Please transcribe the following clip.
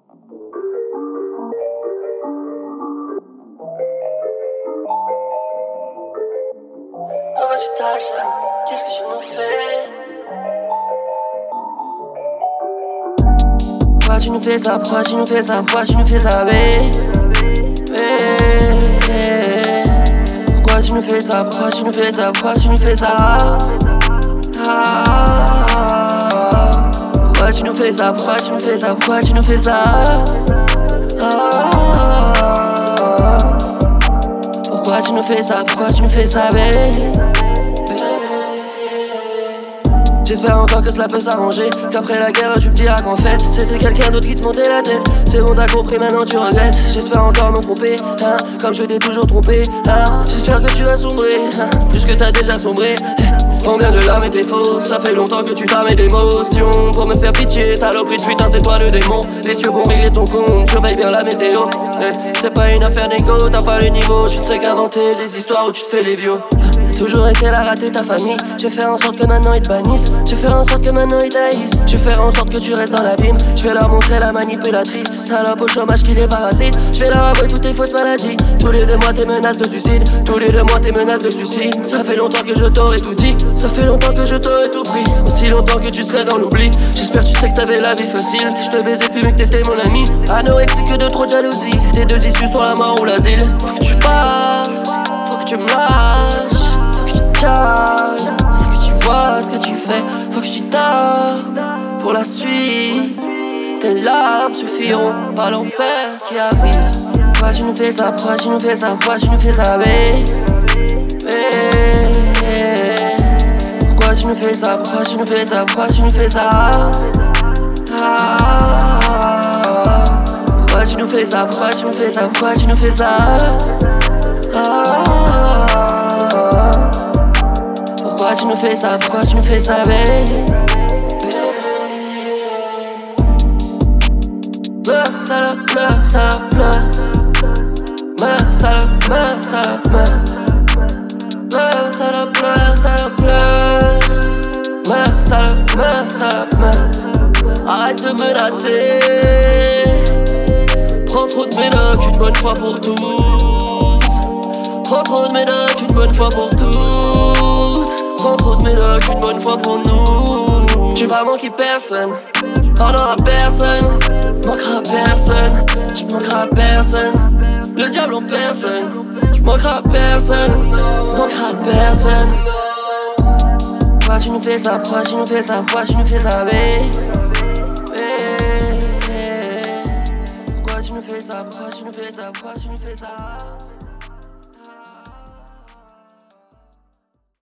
Pourquoi tu tâches là? Qu'est-ce que tu nous fais? Pourquoi tu nous fais ça? Pourquoi tu nous fais ça? Pourquoi tu nous fais ça, babe? Pourquoi tu nous fais ça? Pourquoi tu nous fais ça? Pourquoi tu nous fais ça? Pourquoi tu nous fais ça? Pourquoi tu nous fais ça? Pourquoi tu nous fais ça? Pourquoi tu nous fais ça? Pourquoi tu nous fais ça, babe? J'espère encore que cela peut s'arranger, qu'après la guerre tu me diras qu'en fait c'était quelqu'un d'autre qui te montait la tête. C'est bon, t'as compris, maintenant tu regrettes. J'espère encore me tromper, hein, comme je t'ai toujours trompé, hein. J'espère que tu vas sombrer, hein, plus que t'as déjà sombré. Combien de larmes étaient fausses, ça fait longtemps que tu t'armais d'émotions. Pour me faire pitié, saloperie de putain, c'est toi le démon. Les cieux vont régler ton compte, surveille bien la météo. C'est pas une affaire d'égo, t'as pas le niveau. Tu ne sais qu'inventer des histoires où tu te fais les vieux. T'as toujours été là, rater ta famille. Je vais faire en sorte que maintenant ils te bannissent. Je vais faire en sorte que maintenant ils t'haïssent. Je vais faire en sorte que tu restes dans l'abîme. Je vais leur montrer la manipulatrice, salope au chômage qui les parasite. Je vais leur avouer toutes tes fausses maladies. Tous les 2 mois tes menaces de suicide. Tous les 2 mois tes menaces de suicide. Ça fait longtemps que je t'aurais tout dit. Ça fait longtemps que je t'aurais tout pris. Aussi longtemps que tu serais dans l'oubli. J'espère tu sais que t'avais la vie facile. Que je te baisais plus mais que t'étais mon ami. Anorexique que de trop de jalousie. Tes 2 issues sont la mort ou l'asile. Faut que tu parles, faut que tu me lâches. Faut que tu te calmes, faut que tu vois ce que tu fais. Faut que tu t'armes pour la suite. Tes larmes suffiront, pas l'enfer qui arrive. Pourquoi tu nous fais ça? Pourquoi tu nous fais ça? Pourquoi tu nous fais ça, babe? Pourquoi tu nous fais ça? Pourquoi tu nous fais ça? Pourquoi tu nous fais ça? Pourquoi tu nous fais ça? Pourquoi tu nous fais ça? Pourquoi tu nous fais ça? Pourquoi tu nous fais ça? Pourquoi tu nous fais ça, babe? Salope, salope, salope, salope, salope. Arrête de menacer. Prends trop de médocs une bonne fois pour toutes. Prends trop de médocs une bonne fois pour toutes. Prends trop de médocs une bonne fois pour nous. J'ai vraiment manqué personne. Pardon à personne. Manquera à personne. Je manquerai à personne. Le diable en personne. Je manquerai à personne. Manquerai à personne. Pourquoi tu nous fais ça? Pourquoi tu nous fais ça? Pourquoi tu nous fais ça, babe? Pourquoi tu nous fais ça? Pourquoi tu nous fais ça? Pourquoi tu nous fais ça?